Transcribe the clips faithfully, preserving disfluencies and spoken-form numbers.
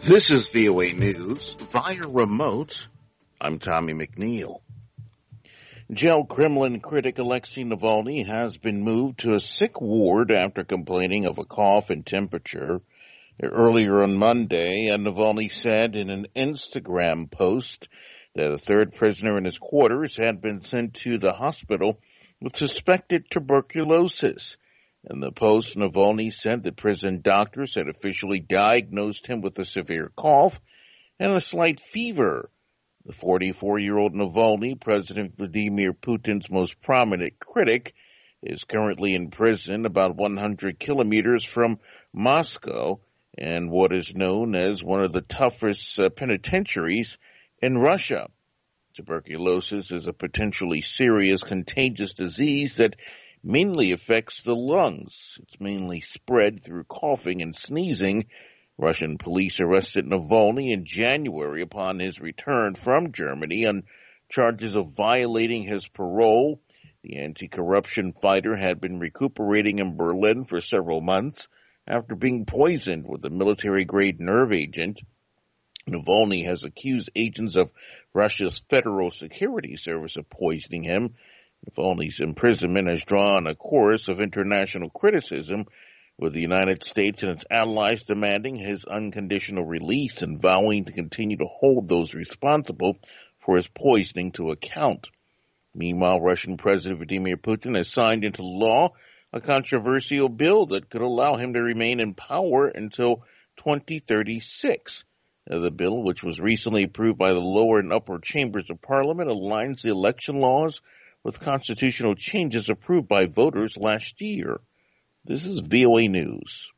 This is V O A News via remote. I'm Tommy McNeil. Jail Kremlin critic Alexei Navalny has been moved to a sick ward after complaining of a cough and temperature. Earlier on Monday, Navalny said in an Instagram post that a third prisoner in his quarters had been sent to the hospital with suspected tuberculosis. In the post, Navalny said that prison doctors had officially diagnosed him with a severe cough and a slight fever. The forty-four-year-old Navalny, President Vladimir Putin's most prominent critic, is currently in prison about one hundred kilometers from Moscow and what is known as one of the toughest uh, penitentiaries in Russia. Tuberculosis is a potentially serious contagious disease that mainly affects the lungs. It's mainly spread through coughing and sneezing. Russian police arrested Navalny in January upon his return from Germany on charges of violating his parole. The anti-corruption fighter had been recuperating in Berlin for several months after being poisoned with a military-grade nerve agent. Navalny has accused agents of Russia's Federal Security Service of poisoning him. Navalny's imprisonment has drawn a chorus of international criticism, with the United States and its allies demanding his unconditional release and vowing to continue to hold those responsible for his poisoning to account. Meanwhile, Russian President Vladimir Putin has signed into law a controversial bill that could allow him to remain in power until twenty thirty-six. The bill, which was recently approved by the lower and upper chambers of parliament, aligns the election laws with constitutional changes approved by voters last year. This is V O A News.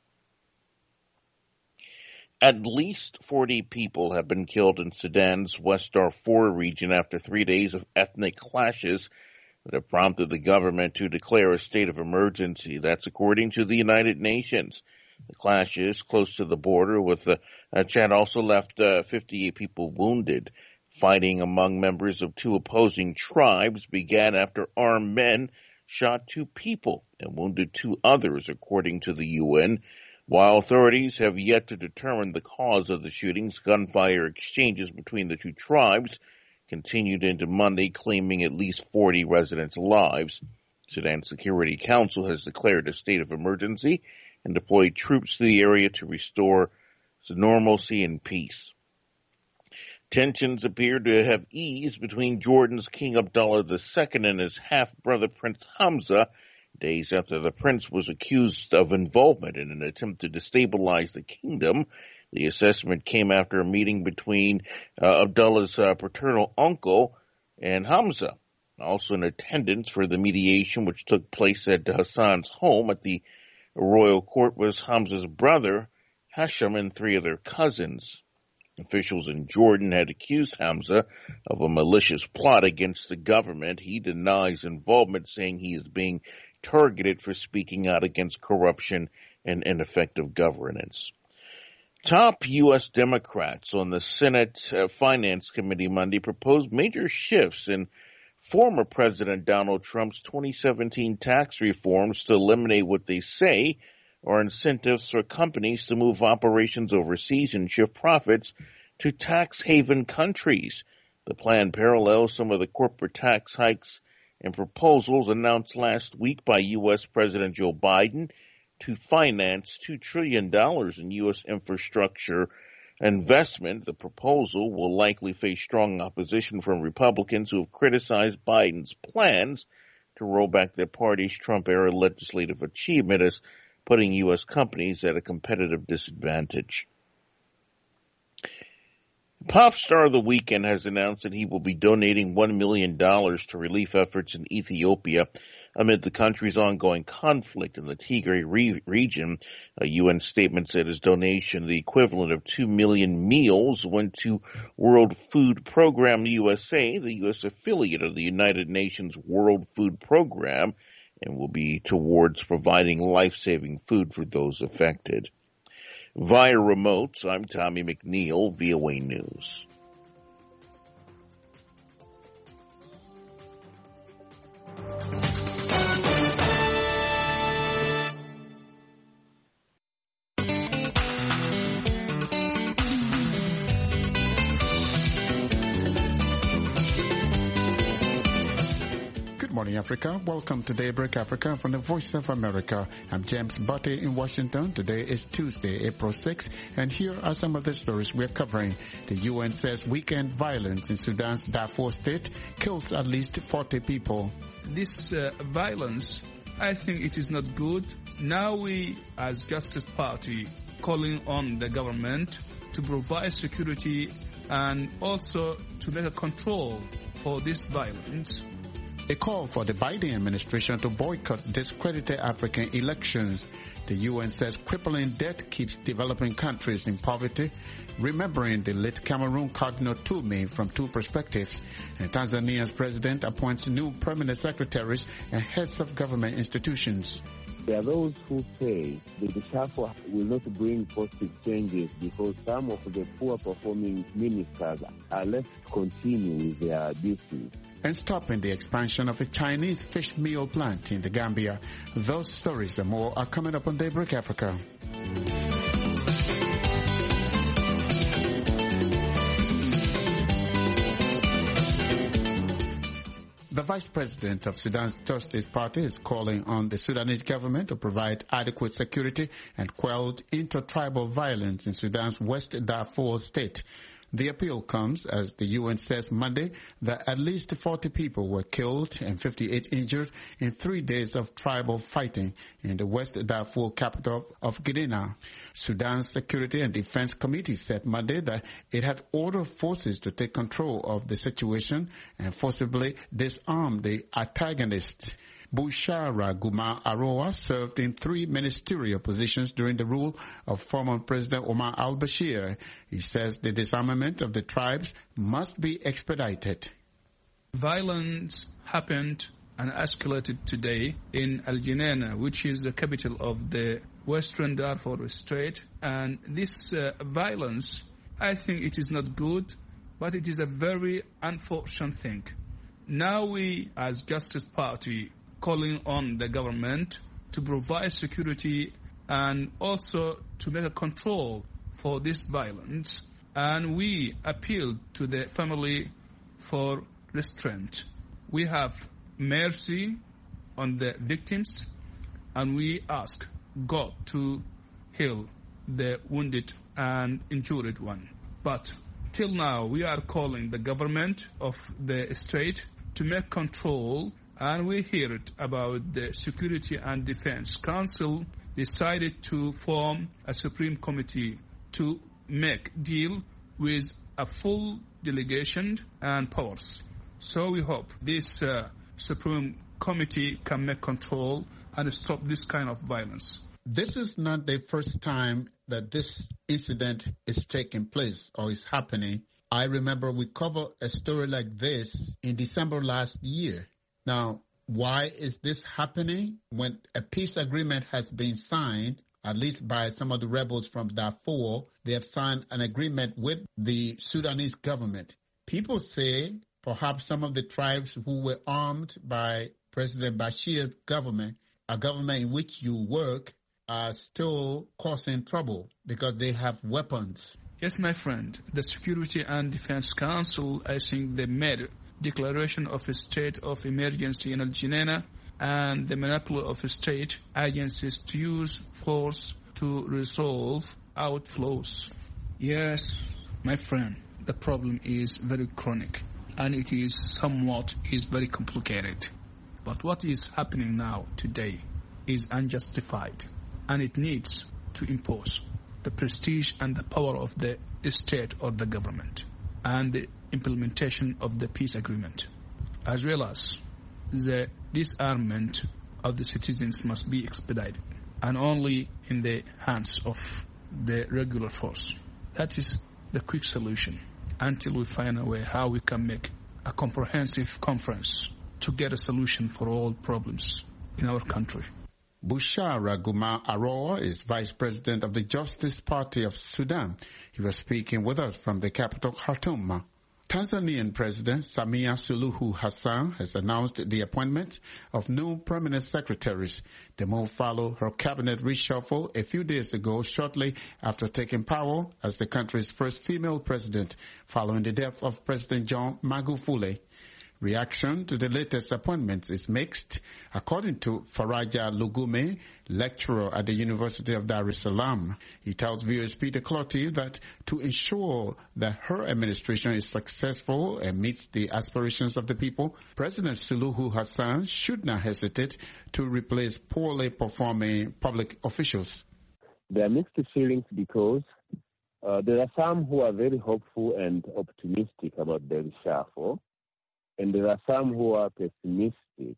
At least forty people have been killed in Sudan's West Darfur region after three days of ethnic clashes that have prompted the government to declare a state of emergency. That's according to the United Nations. The clashes close to the border with uh, Chad also left uh, fifty-eight people wounded. Fighting among members of two opposing tribes began after armed men shot two people and wounded two others, according to the U N. While authorities have yet to determine the cause of the shootings, gunfire exchanges between the two tribes continued into Monday, claiming at least forty residents' lives. Sudan Security Council has declared a state of emergency and deployed troops to the area to restore normalcy and peace. Tensions appear to have eased between Jordan's King Abdullah the Second and his half-brother Prince Hamza, days after the prince was accused of involvement in an attempt to destabilize the kingdom. The assessment came after a meeting between uh, Abdullah's uh, paternal uncle and Hamza. Also in attendance for the mediation, which took place at Hassan's home at the royal court, was Hamza's brother, Hashem, and three of their cousins. Officials in Jordan had accused Hamza of a malicious plot against the government. He denies involvement, saying he is being targeted for speaking out against corruption and ineffective governance. Top U S Democrats on the Senate uh, Finance Committee Monday proposed major shifts in former President Donald Trump's twenty seventeen tax reforms to eliminate what they say are incentives for companies to move operations overseas and shift profits to tax haven countries. The plan parallels some of the corporate tax hikes and proposals announced last week by U S President Joe Biden to finance two trillion dollars in U S infrastructure investment. The proposal will likely face strong opposition from Republicans who have criticized Biden's plans to roll back their party's Trump-era legislative achievement as putting U S companies at a competitive disadvantage. Pop star of the weekend has announced that he will be donating one million dollars to relief efforts in Ethiopia amid the country's ongoing conflict in the Tigray re- region. A U N statement said his donation, the equivalent of two million meals, went to World Food Program U S A, the U S affiliate of the United Nations World Food Program, and will be towards providing life-saving food for those affected. Via remotes, I'm Tommy McNeil, V O A News. morning, Africa. Welcome to Daybreak Africa from the Voice of America. I'm James Butte in Washington. Today is Tuesday, April sixth, and here are some of the stories we're covering. The U N says weekend violence in Sudan's Darfur state kills at least forty people. This uh, violence, I think it is not good. Now we, as Justice Party, calling on the government to provide security and also to make a control for this violence. A call for the Biden administration to boycott discredited African elections. The U N says crippling debt keeps developing countries in poverty, remembering the late Cameroon Cardinal Toumé from two perspectives. And Tanzania's president appoints new permanent secretaries and heads of government institutions. There are those who say the reshuffle will not bring positive changes because some of the poor-performing ministers are left to continue with their duties. And stopping the expansion of a Chinese fish meal plant in the Gambia. Those stories and more are coming up on Daybreak Africa. The Vice President of Sudan's Justice Party is calling on the Sudanese government to provide adequate security and quell intertribal violence in Sudan's West Darfur state. The appeal comes as the U N says Monday that at least forty people were killed and fifty-eight injured in three days of tribal fighting in the West Darfur capital of Gedaref. Sudan's Security and Defense Committee said Monday that it had ordered forces to take control of the situation and forcibly disarm the antagonists. Bushara Guma Aroa served in three ministerial positions during the rule of former President Omar al-Bashir. He says the disarmament of the tribes must be expedited. Violence happened and escalated today in Al Gedaref, which is the capital of the Western Darfur state. And this uh, violence, I think it is not good, but it is a very unfortunate thing. Now we, as Justice Party, calling on the government to provide security and also to make a control for this violence. And we appeal to the family for restraint. We have mercy on the victims, and we ask God to heal the wounded and injured one. But till now, we are calling the government of the state to make control. And we heard about the Security and Defense Council decided to form a Supreme Committee to make deal with a full delegation and powers. So we hope this uh, Supreme Committee can make control and stop this kind of violence. This is not the first time that this incident is taking place or is happening. I remember we covered a story like this in December last year. Now, why is this happening when a peace agreement has been signed, at least by some of the rebels from Darfur? They have signed an agreement with the Sudanese government. People say perhaps some of the tribes who were armed by President Bashir's government, a government in which you work, are still causing trouble because they have weapons. Yes, my friend. The Security and Defense Council, I think they made declaration of a state of emergency in Al Gedaref and the monopoly of state agencies to use force to resolve outflows. Yes, my friend, the problem is very chronic and it is somewhat is very complicated. But what is happening now today is unjustified, and it needs to impose the prestige and the power of the state or the government and the implementation of the peace agreement, as well as the disarmament of the citizens must be expedited and only in the hands of the regular force. That is the quick solution until we find a way how we can make a comprehensive conference to get a solution for all problems in our country. Bushara Guma Aroa is Vice President of the Justice Party of Sudan. He was speaking with us from the capital, Khartoum. Tanzanian President Samia Suluhu Hassan has announced the appointment of new permanent secretaries. The move followed her cabinet reshuffle a few days ago, shortly after taking power as the country's first female president, following the death of President John Magufuli. Reaction to the latest appointments is mixed, according to Faraja Lugume, lecturer at the University of Dar es Salaam. He tells V O A's Peter Clotty that to ensure that her administration is successful and meets the aspirations of the people, President Suluhu Hassan should not hesitate to replace poorly performing public officials. There are mixed feelings because uh, there are some who are very hopeful and optimistic about the reshuffle, and there are some who are pessimistic.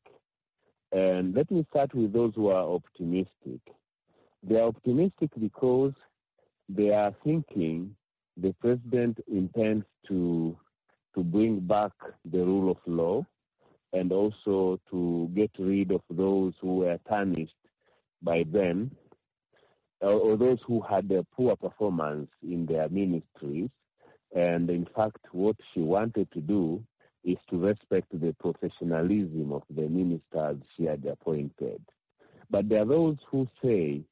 And let me start with those who are optimistic. They are optimistic because they are thinking the president intends to to bring back the rule of law and also to get rid of those who were tarnished by them, or those who had a poor performance in their ministries. And in fact, what she wanted to do is to respect the professionalism of the ministers she had appointed. But there are those who say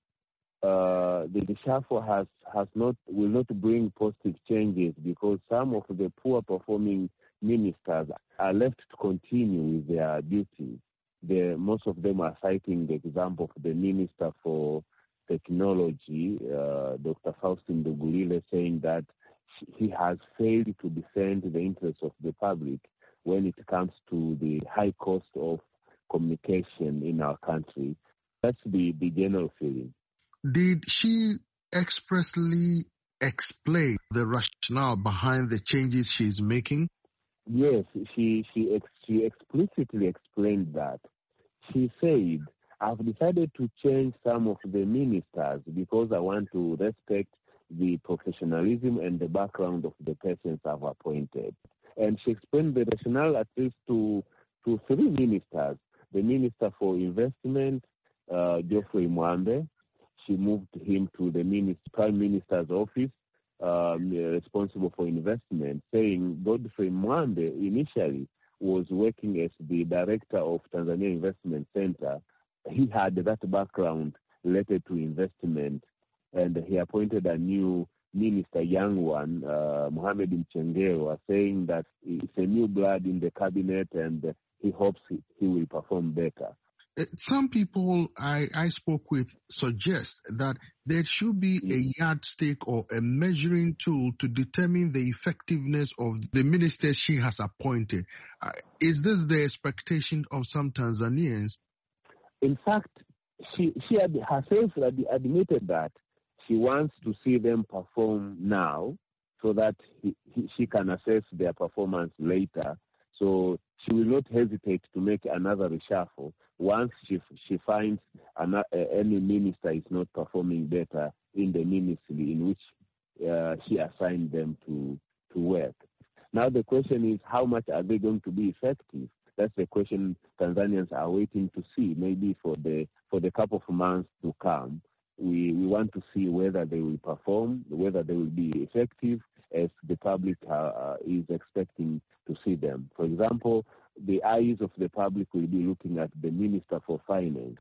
uh, the reshuffle has, has not will not bring positive changes because some of the poor performing ministers are left to continue with their duties. The, most of them are citing the example of the Minister for Technology, uh, Doctor Faustin Ndugulile, saying that he has failed to defend the interests of the public when it comes to the high cost of communication in our country. That's the, the general feeling. Did she expressly explain the rationale behind the changes she's making? Yes, she she ex, she explicitly explained that. She said, I've decided to change some of the ministers because I want to respect the professionalism and the background of the persons I've appointed. And she explained the rationale at least to, to three ministers. The Minister for Investment, uh, Geoffrey Mwambe. She moved him to the minister, Prime Minister's office, um, responsible for investment, saying Godfrey Mwambe initially was working as the director of Tanzania Investment Center. He had that background related to investment, and he appointed a new minister, young one, uh, Mohamed Mchengerwa, saying that it's a new blood in the cabinet and he hopes he, he will perform better. Some people I, I spoke with suggest that there should be a yardstick or a measuring tool to determine the effectiveness of the ministers she has appointed. Uh, is this the expectation of some Tanzanians? In fact, she, she had herself had admitted that she wants to see them perform now so that he, he, she can assess their performance later. So she will not hesitate to make another reshuffle once she she finds an, uh, any minister is not performing better in the ministry in which uh, she assigned them to, to work. Now the question is, how much are they going to be effective? That's the question Tanzanians are waiting to see, maybe for the for the couple of months to come. We, we want to see whether they will perform, whether they will be effective as the public uh, is expecting to see them. For example, the eyes of the public will be looking at the Minister for Finance.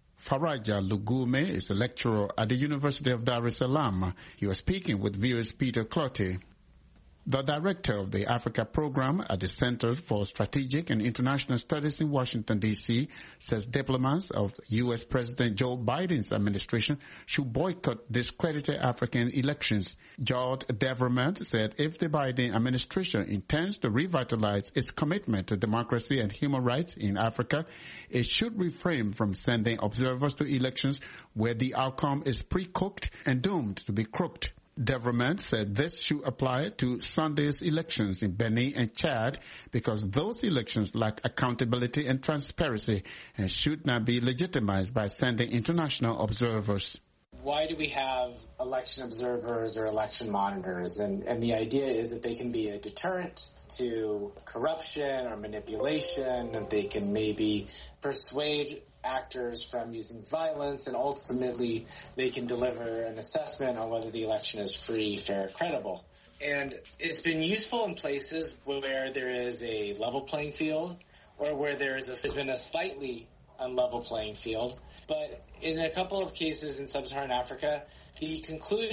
Faraja Lugume is a lecturer at the University of Dar es Salaam. He was speaking with V O A's Peter Clotty. The director of the Africa program at the Center for Strategic and International Studies in Washington, D C, says diplomats of U S President Joe Biden's administration should boycott discredited African elections. Jod Deverment said if the Biden administration intends to revitalize its commitment to democracy and human rights in Africa, it should refrain from sending observers to elections where the outcome is pre-cooked and doomed to be crooked. Deverment said this should apply to Sunday's elections in Benin and Chad because those elections lack accountability and transparency and should not be legitimized by sending international observers. Why do we have election observers or election monitors? And, and the idea is that they can be a deterrent to corruption or manipulation, and they can maybe persuade actors from using violence, and ultimately they can deliver an assessment on whether the election is free, fair, credible. And it's been useful in places where there is a level playing field or where there is a, there's been a slightly unlevel playing field. But in a couple of cases in sub-Saharan Africa, the conclusion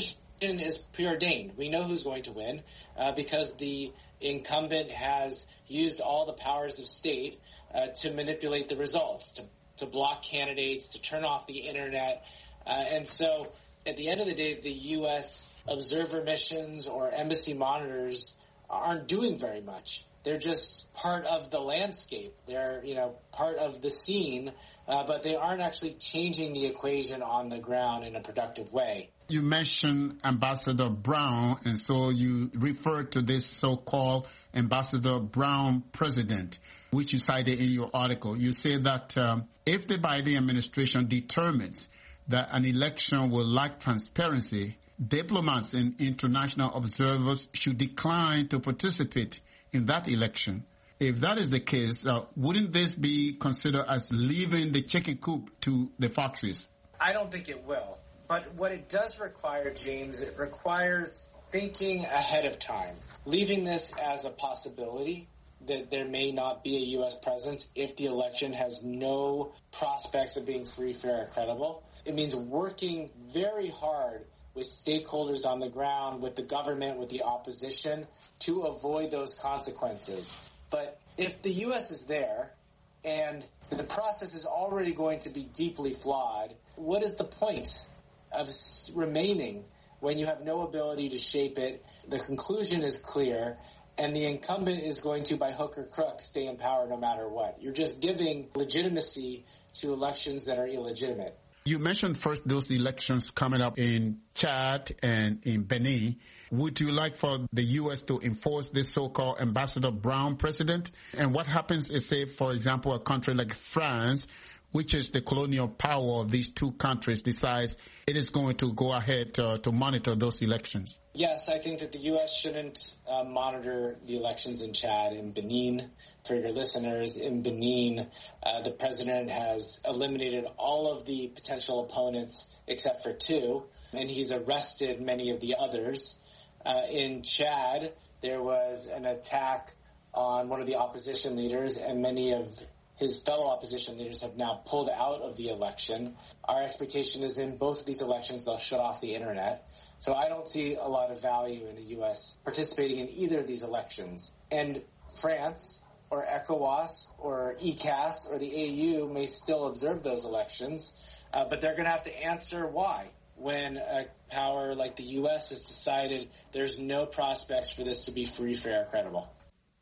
is preordained. We know who's going to win uh, because the incumbent has used all the powers of state uh, to manipulate the results, to, to block candidates, to turn off the internet. Uh, and so at the end of the day, the U S observer missions or embassy monitors aren't doing very much. They're just part of the landscape. They're, you know, part of the scene, uh, but they aren't actually changing the equation on the ground in a productive way. You mentioned Ambassador Brown, and so you referred to this so-called Ambassador Brown president, which you cited in your article. You say that um, if the Biden administration determines that an election will lack transparency, diplomats and international observers should decline to participate in that election. If that is the case, uh, wouldn't this be considered as leaving the chicken coop to the foxes? I don't think it will. But what it does require, James, it requires thinking ahead of time, leaving this as a possibility that there may not be a U S presence if the election has no prospects of being free, fair, or credible. It means working very hard with stakeholders on the ground, with the government, with the opposition, to avoid those consequences. But if the U S is there and the process is already going to be deeply flawed, what is the point of remaining when you have no ability to shape it? The conclusion is clear, and the incumbent is going to, by hook or crook, stay in power no matter what. You're just giving legitimacy to elections that are illegitimate. You mentioned first those elections coming up in Chad and in Benin. Would you like for the U S to enforce this so-called Ambassador Brown precedent? And what happens is, say, for example, a country like France, which is the colonial power of these two countries, decides it is going to go ahead uh, to monitor those elections? Yes, I think that the U S shouldn't uh, monitor the elections in Chad and Benin. For your listeners, in Benin, uh, the president has eliminated all of the potential opponents except for two, and he's arrested many of the others. Uh, in Chad, there was an attack on one of the opposition leaders, and many of his fellow opposition leaders have now pulled out of the election. Our expectation is in both of these elections, they'll shut off the internet. So I don't see a lot of value in the U S participating in either of these elections. And France or ECOWAS or E C A S or the A U may still observe those elections, uh, but they're going to have to answer why when a power like the U S has decided there's no prospects for this to be free, fair, credible.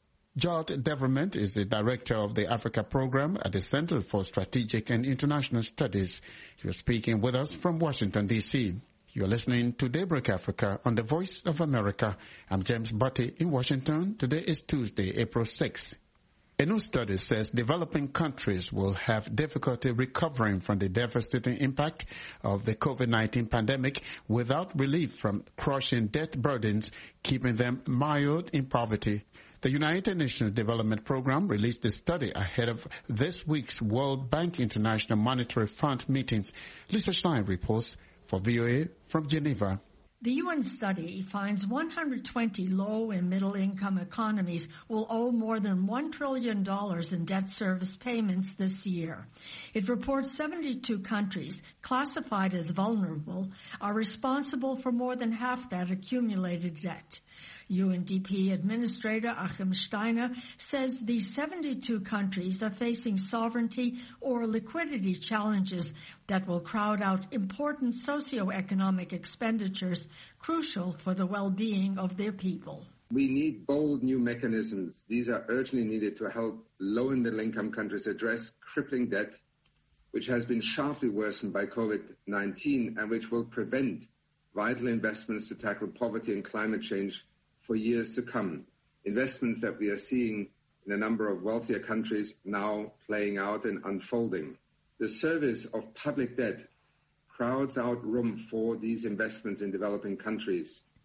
Jod Deverment is the director of the Africa program at the Center for Strategic and International Studies. You're speaking with us from Washington, D C You're listening to Daybreak Africa on the Voice of America. I'm James Butty in Washington. Today is Tuesday, April sixth. A new study says developing countries will have difficulty recovering from the devastating impact of the COVID nineteen pandemic without relief from crushing debt burdens, keeping them mired in poverty. The United Nations Development Program released a study ahead of this week's World Bank International Monetary Fund meetings. Lisa Schlein reports for V O A from Geneva. The U N study finds one hundred twenty low- and middle-income economies will owe more than one trillion dollars in debt service payments this year. It reports seventy-two countries classified as vulnerable are responsible for more than half that accumulated debt. U N D P Administrator Achim Steiner says these seventy-two countries are facing sovereignty or liquidity challenges that will crowd out important socioeconomic expenditures crucial for the well-being of their people. We need bold new mechanisms. These are urgently needed to help low and middle-income countries address crippling debt, which has been sharply worsened by COVID nineteen and which will prevent vital investments to tackle poverty and climate change for years to come. Investments that we are seeing in a number of wealthier countries now playing out and unfolding. The service of public debt crowds out room for these investments in developing countries.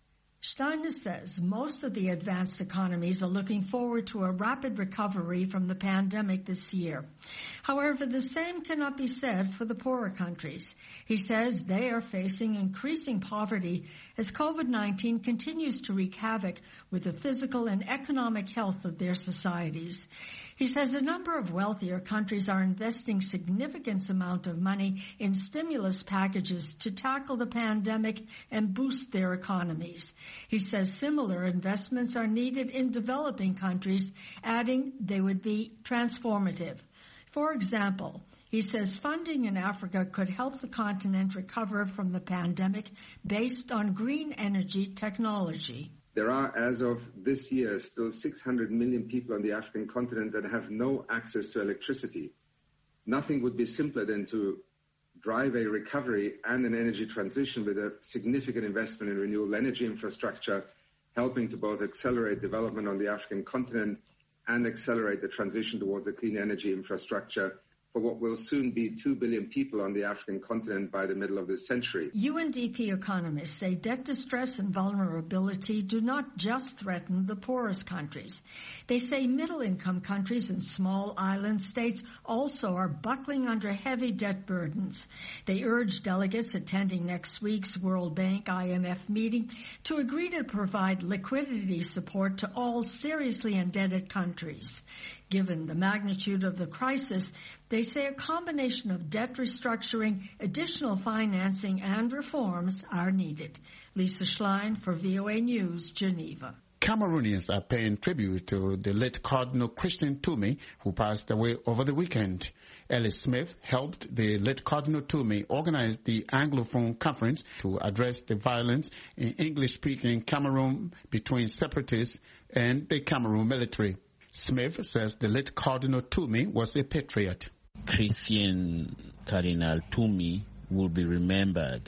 Steiner says most of the advanced economies are looking forward to a rapid recovery from the pandemic this year. However, the same cannot be said for the poorer countries. He says they are facing increasing poverty as COVID nineteen continues to wreak havoc with the physical and economic health of their societies. He says a number of wealthier countries are investing significant amount of money in stimulus packages to tackle the pandemic and boost their economies. He says similar investments are needed in developing countries, adding they would be transformative. For example, he says funding in Africa could help the continent recover from the pandemic based on green energy technology. There are, as of this year, still six hundred million people on the African continent that have no access to electricity. Nothing would be simpler than to drive a recovery and an energy transition with a significant investment in renewable energy infrastructure, helping to both accelerate development on the African continent and accelerate the transition towards a clean energy infrastructure for what will soon be two billion people on the African continent by the middle of this century. U N D P economists say debt distress and vulnerability do not just threaten the poorest countries. They say middle-income countries and small island states also are buckling under heavy debt burdens. They urge delegates attending next week's World Bank I M F meeting to agree to provide liquidity support to all seriously indebted countries. Given the magnitude of the crisis, they say a combination of debt restructuring, additional financing, and reforms are needed. Lisa Schlein for V O A News, Geneva. Cameroonians are paying tribute to the late Cardinal Christian Toomey, who passed away over the weekend. Ellie Smith helped the late Cardinal Toomey organize the Anglophone Conference to address the violence in English-speaking Cameroon between separatists and the Cameroon military. Smith says the late Cardinal Toomey was a patriot. Christian Cardinal Toomey will be remembered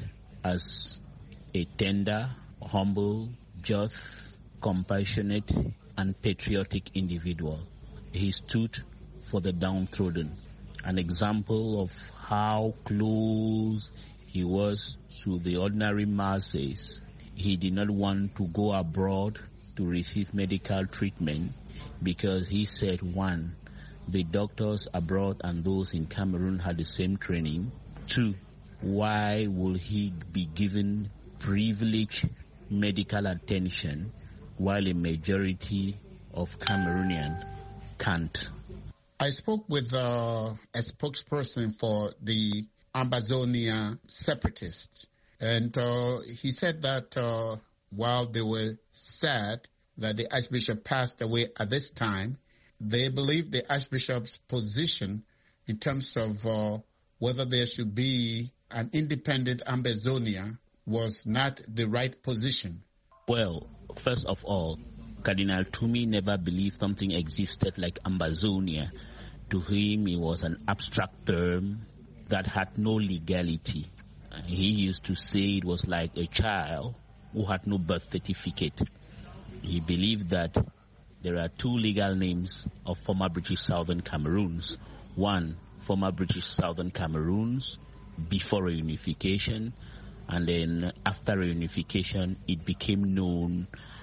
as a tender, humble, just, compassionate, and patriotic individual. He stood for the downtrodden, an example of how close he was to the ordinary masses. He did not want to go abroad to receive medical treatment because he said, one, the doctors abroad and those in Cameroon had the same training. Two, why will he be given privileged medical attention while a majority of Cameroonians can't? I spoke with uh, a spokesperson for the Ambazonia separatists, and uh, he said that uh, while they were sad that the Archbishop passed away at this time, they believe the Archbishop's position in terms of uh, whether there should be an independent Ambazonia was not the right position. Well, first of all, Cardinal Toomey never believed something existed like Ambazonia. To him, it was an abstract term that had no legality. He used to say it was like a child who had no birth certificate. He believed that there are two legal names of former British Southern Cameroons. One, former British Southern Cameroons before reunification, and then after reunification, it became known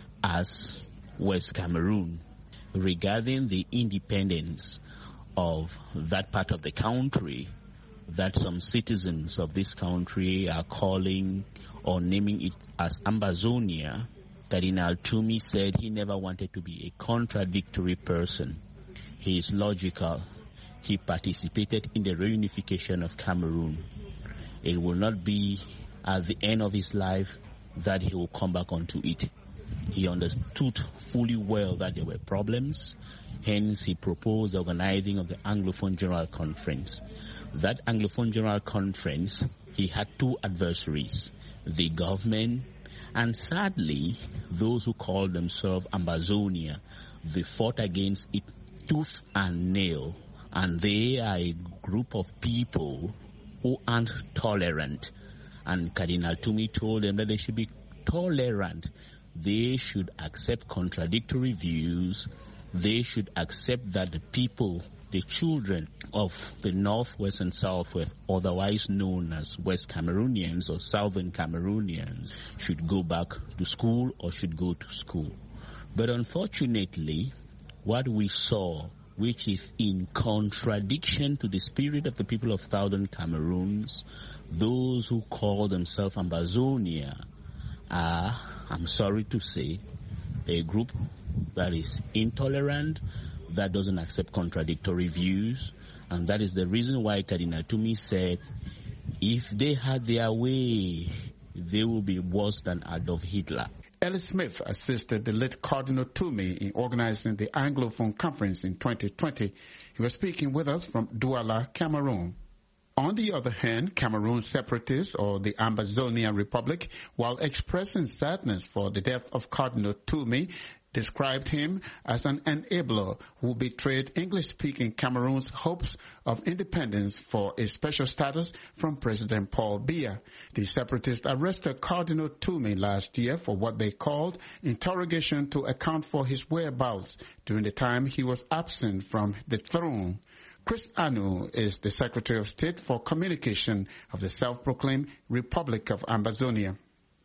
as West Cameroon. Regarding the independence of that part of the country that some citizens of this country are calling or naming it as Ambazonia, Cardinal Toomey said he never wanted to be a contradictory person. He is logical. He participated in the reunification of Cameroon. It will not be at the end of his life that he will come back onto it. He understood fully well that there were problems. Hence, he proposed the organizing of the Anglophone General Conference. That Anglophone General Conference, he had two adversaries, the government and sadly, those who call themselves Ambazonia. They fought against it tooth and nail. And they are a group of people who aren't tolerant. And Cardinal Toomey told them that they should be tolerant. They should accept contradictory views they should accept that the people, the children of the Northwest and Southwest, otherwise known as West Cameroonians or Southern Cameroonians, should go back to school or should go to school. But unfortunately, what we saw, which is in contradiction to the spirit of the people of Southern Cameroons, those who call themselves Ambazonia are, I'm sorry to say, a group that is intolerant, that doesn't accept contradictory views, and that is the reason why Cardinal Twomey said, if they had their way, they will be worse than Adolf Hitler. Ellie Smith assisted the late Cardinal Twomey in organizing the Anglophone Conference in twenty twenty. He was speaking with us from Douala, Cameroon. On the other hand, Cameroon separatists, or the Ambazonia Republic, while expressing sadness for the death of Cardinal Twomey, described him as an enabler who betrayed English-speaking Cameroon's hopes of independence for a special status from President Paul Biya. The separatists arrested Cardinal Twomey last year for what they called interrogation to account for his whereabouts during the time he was absent from the throne. Chris Anu is the Secretary of State for Communication of the self-proclaimed Republic of Ambazonia.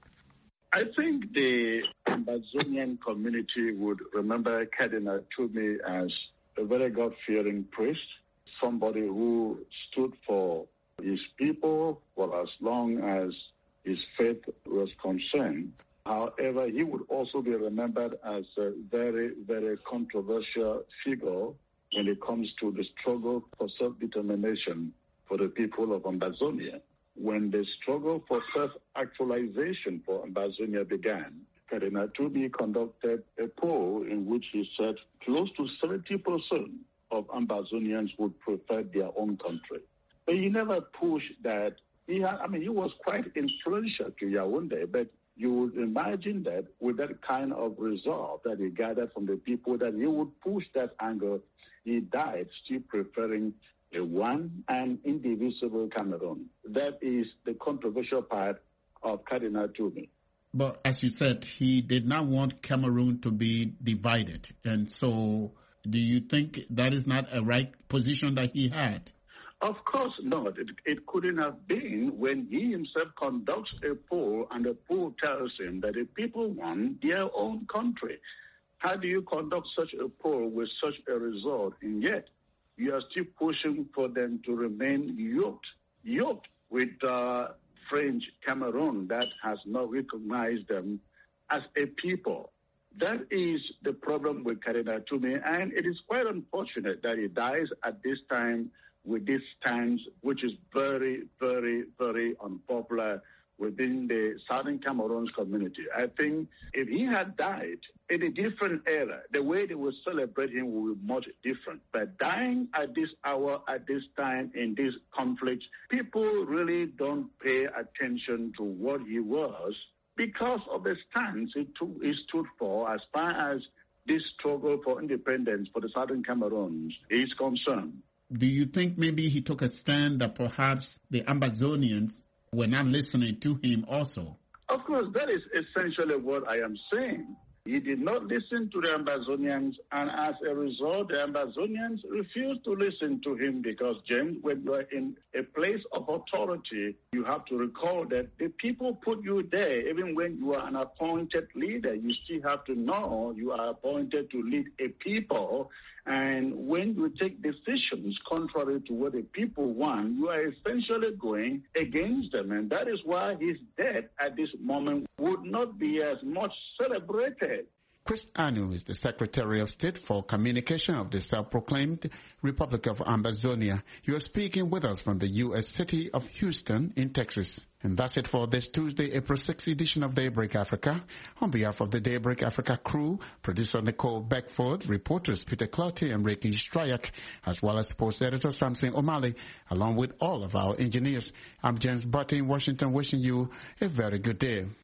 I think the Ambazonian community would remember Cardinal Twomey as a very God-fearing priest, somebody who stood for his people for as long as his faith was concerned. However, he would also be remembered as a very, very controversial figure when it comes to the struggle for self-determination for the people of Ambazonia. When the struggle for self-actualization for Ambazonia began, Cardinal Twomey conducted a poll in which he said close to seventy percent of Ambazonians would prefer their own country. But he never pushed that. He had, I mean, he was quite influential to Yaoundé, but you would imagine that with that kind of resolve that he gathered from the people, that he would push that angle. He died still preferring a one and indivisible Cameroon. That is the controversial part of Cardinal Twomey. But as you said, he did not want Cameroon to be divided. And so do you think that is not a right position that he had? Of course not. It, it couldn't have been when he himself conducts a poll and the poll tells him that the people want their own country. How do you conduct such a poll with such a result? And yet, you are still pushing for them to remain yoked, yoked with uh, French Cameroon that has not recognized them as a people. That is the problem with Cardinal Twomey, and it is quite unfortunate that he dies at this time with this stance, which is very, very, very unpopular within the Southern Cameroon's community. I think if he had died in a different era, the way they would celebrate him would be much different. But dying at this hour, at this time, in this conflict, people really don't pay attention to what he was because of the stance he, took, he stood for as far as this struggle for independence for the Southern Cameroons is concerned. Do you think maybe he took a stand that perhaps the Ambazonians were not listening to him also? Of course, that is essentially what I am saying. He did not listen to the Ambazonians, and as a result, the Ambazonians refused to listen to him because, James, when you are in a place of authority, you have to recall that the people put you there. Even when you are an appointed leader, you still have to know you are appointed to lead a people. And when you take decisions contrary to what the people want, you are essentially going against them. And that is why his death at this moment would not be as much celebrated. Chris Anu is the Secretary of State for Communication of the self-proclaimed Republic of Ambazonia. You are speaking with us from the U S city of Houston in Texas. And that's it for this Tuesday, April sixth edition of Daybreak Africa. On behalf of the Daybreak Africa crew, producer Nicole Beckford, reporters Peter Cloutey and Ricky Stryak, as well as sports editor Samson O'Malley, along with all of our engineers, I'm James Butty in Washington, wishing you a very good day.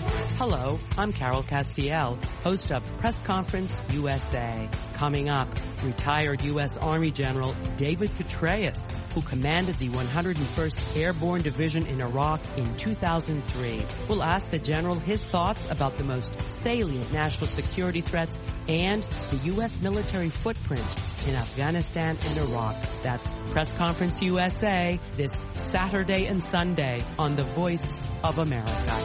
Hello, I'm Carol Castiel, host of Press Conference U S A. Coming up, retired U S Army General David Petraeus, who commanded the one hundred first Airborne Division in Iraq in two thousand three. We'll ask the general his thoughts about the most salient national security threats and the U S military footprint in Afghanistan and Iraq. That's Press Conference U S A this Saturday and Sunday on the Voice of America.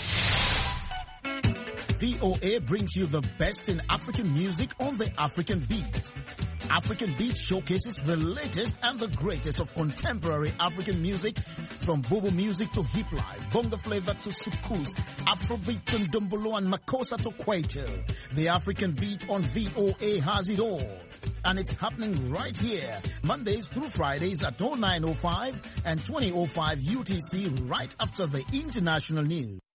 V O A brings you the best in African music on the African Beat. African Beat showcases the latest and the greatest of contemporary African music, from Bobo music to hip life, bongo flavor to sukus, Afrobeat to Ndombolo and Makossa to Kwaito. The African Beat on V O A has it all. And it's happening right here, Mondays through Fridays at oh nine oh five and twenty oh five U T C, right after the international news.